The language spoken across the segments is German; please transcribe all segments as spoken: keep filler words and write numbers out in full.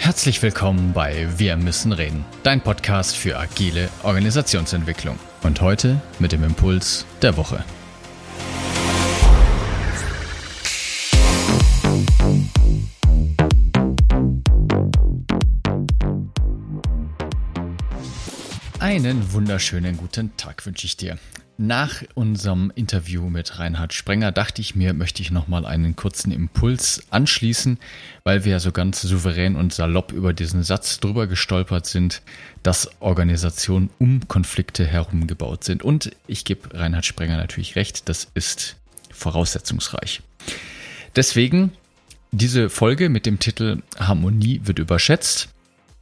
Herzlich willkommen bei Wir müssen reden, dein Podcast für agile Organisationsentwicklung. Und heute mit dem Impuls der Woche. Einen wunderschönen guten Tag wünsche ich dir. Nach unserem Interview mit Reinhard Sprenger dachte ich mir, möchte ich nochmal einen kurzen Impuls anschließen, weil wir ja so ganz souverän und salopp über diesen Satz drüber gestolpert sind, dass Organisationen um Konflikte herum gebaut sind. Und ich gebe Reinhard Sprenger natürlich recht, das ist voraussetzungsreich. Deswegen diese Folge mit dem Titel Harmonie wird überschätzt.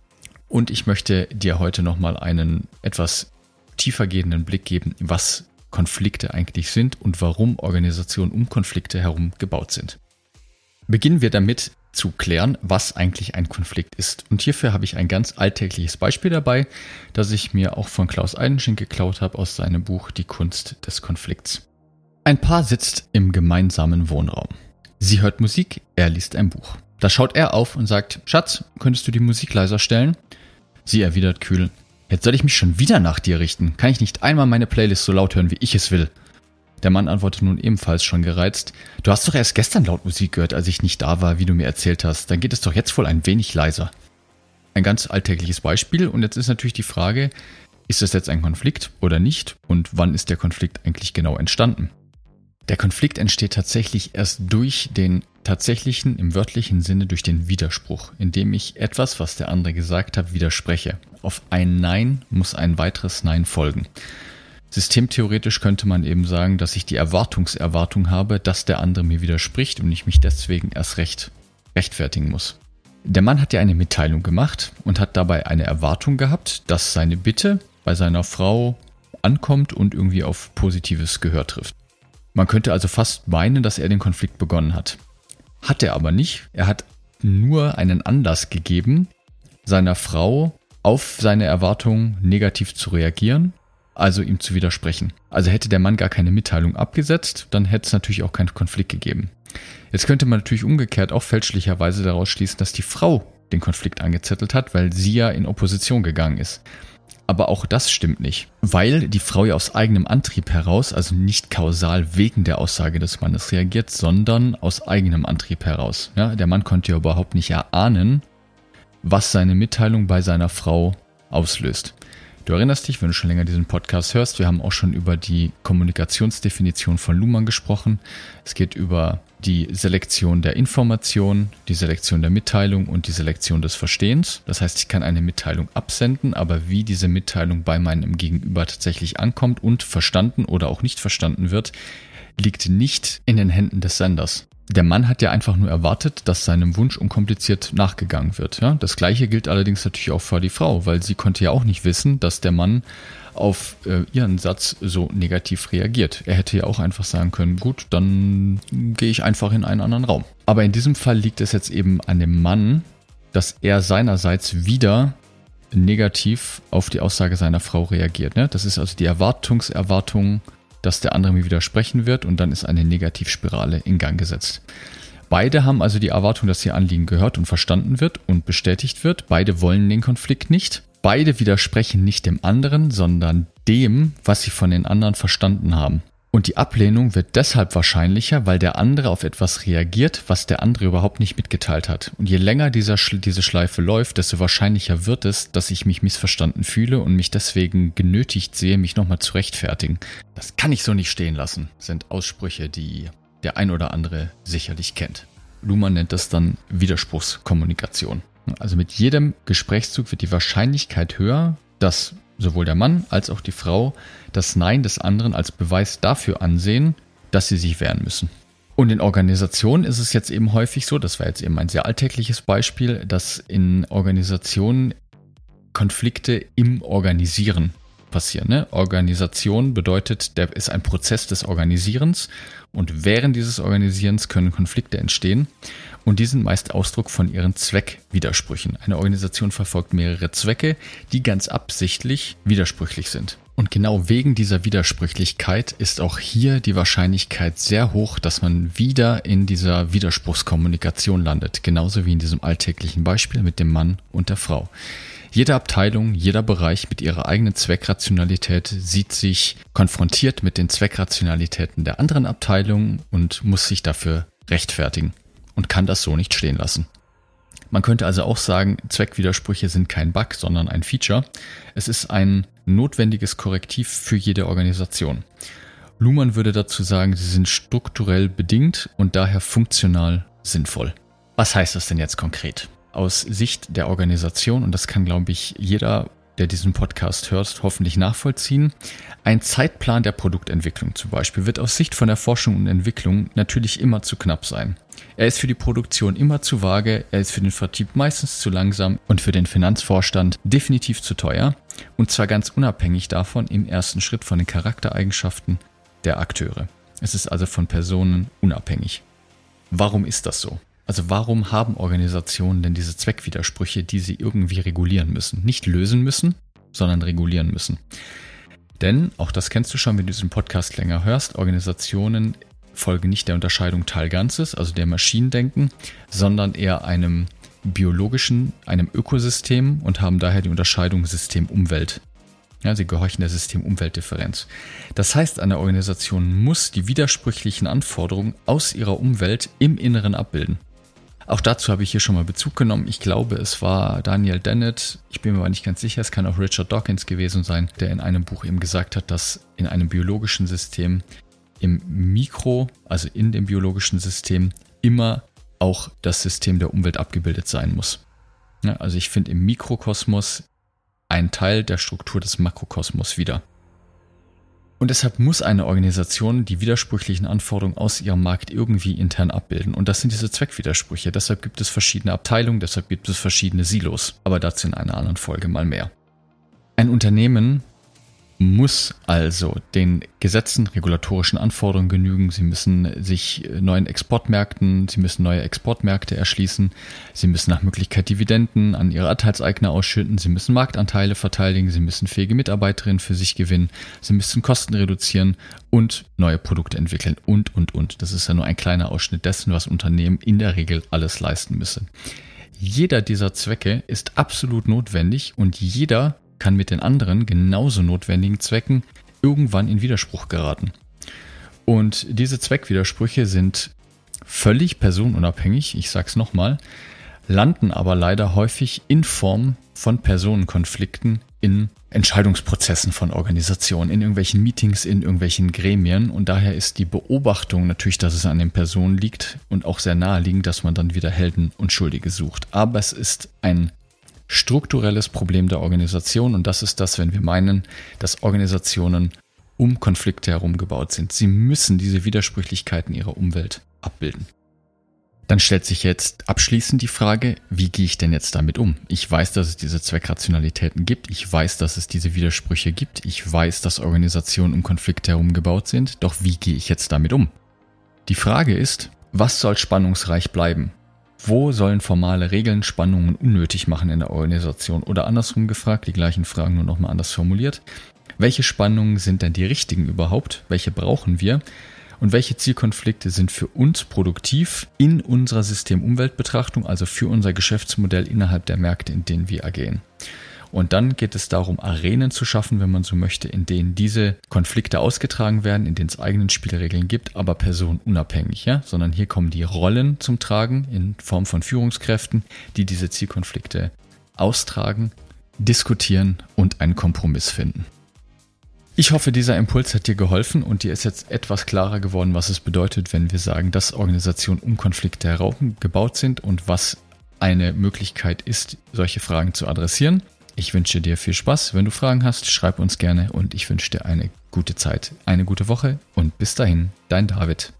Und ich möchte dir heute nochmal einen etwas tiefergehenden Blick geben, was Konflikte eigentlich sind und warum Organisationen um Konflikte herum gebaut sind. Beginnen wir damit zu klären, was eigentlich ein Konflikt ist. Und hierfür habe ich ein ganz alltägliches Beispiel dabei, das ich mir auch von Klaus Eidenschink geklaut habe aus seinem Buch Die Kunst des Konflikts. Ein Paar sitzt im gemeinsamen Wohnraum. Sie hört Musik, er liest ein Buch. Da schaut er auf und sagt, Schatz, könntest du die Musik leiser stellen? Sie erwidert kühl, jetzt soll ich mich schon wieder nach dir richten. Kann ich nicht einmal meine Playlist so laut hören, wie ich es will? Der Mann antwortet nun ebenfalls schon gereizt, du hast doch erst gestern laut Musik gehört, als ich nicht da war, wie du mir erzählt hast. Dann geht es doch jetzt wohl ein wenig leiser. Ein ganz alltägliches Beispiel und jetzt ist natürlich die Frage, ist das jetzt ein Konflikt oder nicht und wann ist der Konflikt eigentlich genau entstanden? Der Konflikt entsteht tatsächlich erst durch den tatsächlichen, im wörtlichen Sinne durch den Widerspruch, indem ich etwas, was der andere gesagt hat, widerspreche. Auf ein Nein muss ein weiteres Nein folgen. Systemtheoretisch könnte man eben sagen, dass ich die Erwartungserwartung habe, dass der andere mir widerspricht und ich mich deswegen erst recht rechtfertigen muss. Der Mann hat ja eine Mitteilung gemacht und hat dabei eine Erwartung gehabt, dass seine Bitte bei seiner Frau ankommt und irgendwie auf positives Gehör trifft. Man könnte also fast meinen, dass er den Konflikt begonnen hat. Hat er aber nicht. Er hat nur einen Anlass gegeben, seiner Frau auf seine Erwartungen negativ zu reagieren, also ihm zu widersprechen. Also hätte der Mann gar keine Mitteilung abgesetzt, dann hätte es natürlich auch keinen Konflikt gegeben. Jetzt könnte man natürlich umgekehrt auch fälschlicherweise daraus schließen, dass die Frau den Konflikt angezettelt hat, weil sie ja in Opposition gegangen ist. Aber auch das stimmt nicht, weil die Frau ja aus eigenem Antrieb heraus, also nicht kausal wegen der Aussage des Mannes reagiert, sondern aus eigenem Antrieb heraus. Ja, der Mann konnte ja überhaupt nicht erahnen, was seine Mitteilung bei seiner Frau auslöst. Du erinnerst dich, wenn du schon länger diesen Podcast hörst, wir haben auch schon über die Kommunikationsdefinition von Luhmann gesprochen. Es geht über die Selektion der Information, die Selektion der Mitteilung und die Selektion des Verstehens. Das heißt, ich kann eine Mitteilung absenden, aber wie diese Mitteilung bei meinem Gegenüber tatsächlich ankommt und verstanden oder auch nicht verstanden wird, liegt nicht in den Händen des Senders. Der Mann hat ja einfach nur erwartet, dass seinem Wunsch unkompliziert nachgegangen wird. Ja? Das Gleiche gilt allerdings natürlich auch für die Frau, weil sie konnte ja auch nicht wissen, dass der Mann auf äh, ihren Satz so negativ reagiert. Er hätte ja auch einfach sagen können, gut, dann gehe ich einfach in einen anderen Raum. Aber in diesem Fall liegt es jetzt eben an dem Mann, dass er seinerseits wieder negativ auf die Aussage seiner Frau reagiert. Ne? Das ist also die Erwartungserwartung, dass der andere mir widersprechen wird und dann ist eine Negativspirale in Gang gesetzt. Beide haben also die Erwartung, dass ihr Anliegen gehört und verstanden wird und bestätigt wird. Beide wollen den Konflikt nicht. Beide widersprechen nicht dem anderen, sondern dem, was sie von den anderen verstanden haben. Und die Ablehnung wird deshalb wahrscheinlicher, weil der andere auf etwas reagiert, was der andere überhaupt nicht mitgeteilt hat. Und je länger dieser, diese Schleife läuft, desto wahrscheinlicher wird es, dass ich mich missverstanden fühle und mich deswegen genötigt sehe, mich nochmal zu rechtfertigen. Das kann ich so nicht stehen lassen, sind Aussprüche, die der ein oder andere sicherlich kennt. Luhmann nennt das dann Widerspruchskommunikation. Also mit jedem Gesprächszug wird die Wahrscheinlichkeit höher, dass sowohl der Mann als auch die Frau das Nein des anderen als Beweis dafür ansehen, dass sie sich wehren müssen. Und in Organisationen ist es jetzt eben häufig so, das war jetzt eben ein sehr alltägliches Beispiel, dass in Organisationen Konflikte im Organisieren passieren. Ne? Organisation bedeutet, der ist ein Prozess des Organisierens und während dieses Organisierens können Konflikte entstehen. und die sind meist Ausdruck von ihren Zweckwidersprüchen. Eine Organisation verfolgt mehrere Zwecke, die ganz absichtlich widersprüchlich sind. Und genau wegen dieser Widersprüchlichkeit ist auch hier die Wahrscheinlichkeit sehr hoch, dass man wieder in dieser Widerspruchskommunikation landet. Genauso wie in diesem alltäglichen Beispiel mit dem Mann und der Frau. Jede Abteilung, jeder Bereich mit ihrer eigenen Zweckrationalität sieht sich konfrontiert mit den Zweckrationalitäten der anderen Abteilungen und muss sich dafür rechtfertigen und kann das so nicht stehen lassen. Man könnte also auch sagen, Zweckwidersprüche sind kein Bug, sondern ein Feature. Es ist ein notwendiges Korrektiv für jede Organisation. Luhmann würde dazu sagen, sie sind strukturell bedingt und daher funktional sinnvoll. Was heißt das denn jetzt konkret? Aus Sicht der Organisation, und das kann, glaube ich, jeder, der diesen Podcast hört, hoffentlich nachvollziehen. Ein Zeitplan der Produktentwicklung zum Beispiel wird aus Sicht von der Forschung und Entwicklung natürlich immer zu knapp sein. Er ist für die Produktion immer zu vage, er ist für den Vertrieb meistens zu langsam und für den Finanzvorstand definitiv zu teuer. Und zwar ganz unabhängig davon im ersten Schritt von den Charaktereigenschaften der Akteure. Es ist also von Personen unabhängig. Warum ist das so? Also warum haben Organisationen denn diese Zweckwidersprüche, die sie irgendwie regulieren müssen? Nicht lösen müssen, sondern regulieren müssen. Denn, auch das kennst du schon, wenn du diesen Podcast länger hörst, Organisationen folgen nicht der Unterscheidung Teil-Ganzes, also der Maschinendenken, sondern eher einem biologischen, einem Ökosystem und haben daher die Unterscheidung System-Umwelt. Ja, sie gehorchen der System-Umwelt-Differenz. Das heißt, eine Organisation muss die widersprüchlichen Anforderungen aus ihrer Umwelt im Inneren abbilden. Auch dazu habe ich hier schon mal Bezug genommen. Ich glaube, es war Daniel Dennett, ich bin mir aber nicht ganz sicher, es kann auch Richard Dawkins gewesen sein, der in einem Buch eben gesagt hat, dass in einem biologischen System im Mikro, also in dem biologischen System, immer auch das System der Umwelt abgebildet sein muss. Ja, also ich finde im Mikrokosmos einen Teil der Struktur des Makrokosmos wieder. Und deshalb muss eine Organisation die widersprüchlichen Anforderungen aus ihrem Markt irgendwie intern abbilden. Und das sind diese Zweckwidersprüche. Deshalb gibt es verschiedene Abteilungen, deshalb gibt es verschiedene Silos. Aber dazu in einer anderen Folge mal mehr. Ein Unternehmen muss also den Gesetzen, regulatorischen Anforderungen genügen. Sie müssen sich neuen Exportmärkten, sie müssen neue Exportmärkte erschließen. Sie müssen nach Möglichkeit Dividenden an ihre Anteilseigner ausschütten. Sie müssen Marktanteile verteidigen. Sie müssen fähige Mitarbeiterinnen für sich gewinnen. Sie müssen Kosten reduzieren und neue Produkte entwickeln und, und, und. Das ist ja nur ein kleiner Ausschnitt dessen, was Unternehmen in der Regel alles leisten müssen. Jeder dieser Zwecke ist absolut notwendig und jeder kann mit den anderen genauso notwendigen Zwecken irgendwann in Widerspruch geraten. Und diese Zweckwidersprüche sind völlig personenunabhängig, ich sag's nochmal, landen aber leider häufig in Form von Personenkonflikten in Entscheidungsprozessen von Organisationen, in irgendwelchen Meetings, in irgendwelchen Gremien. Und daher ist die Beobachtung natürlich, dass es an den Personen liegt und auch sehr naheliegend, dass man dann wieder Helden und Schuldige sucht. Aber es ist ein strukturelles Problem der Organisation und das ist das, wenn wir meinen, dass Organisationen um Konflikte herum gebaut sind. Sie müssen diese Widersprüchlichkeiten ihrer Umwelt abbilden. Dann stellt sich jetzt abschließend die Frage, wie gehe ich denn jetzt damit um? Ich weiß, dass es diese Zweckrationalitäten gibt, ich weiß, dass es diese Widersprüche gibt, ich weiß, dass Organisationen um Konflikte herum gebaut sind, doch wie gehe ich jetzt damit um? Die Frage ist, was soll spannungsreich bleiben? Wo sollen formale Regeln Spannungen unnötig machen in der Organisation? Oder andersrum gefragt, die gleichen Fragen nur nochmal anders formuliert. Welche Spannungen sind denn die richtigen überhaupt? Welche brauchen wir? Und welche Zielkonflikte sind für uns produktiv in unserer System-Umwelt-Betrachtung, also für unser Geschäftsmodell innerhalb der Märkte, in denen wir agieren? Und dann geht es darum, Arenen zu schaffen, wenn man so möchte, in denen diese Konflikte ausgetragen werden, in denen es eigenen Spielregeln gibt, aber personenunabhängig, ja? Sondern hier kommen die Rollen zum Tragen in Form von Führungskräften, die diese Zielkonflikte austragen, diskutieren und einen Kompromiss finden. Ich hoffe, dieser Impuls hat dir geholfen und dir ist jetzt etwas klarer geworden, was es bedeutet, wenn wir sagen, dass Organisationen um Konflikte herum gebaut sind und was eine Möglichkeit ist, solche Fragen zu adressieren. Ich wünsche dir viel Spaß. Wenn du Fragen hast, schreib uns gerne und ich wünsche dir eine gute Zeit, eine gute Woche und bis dahin, dein David.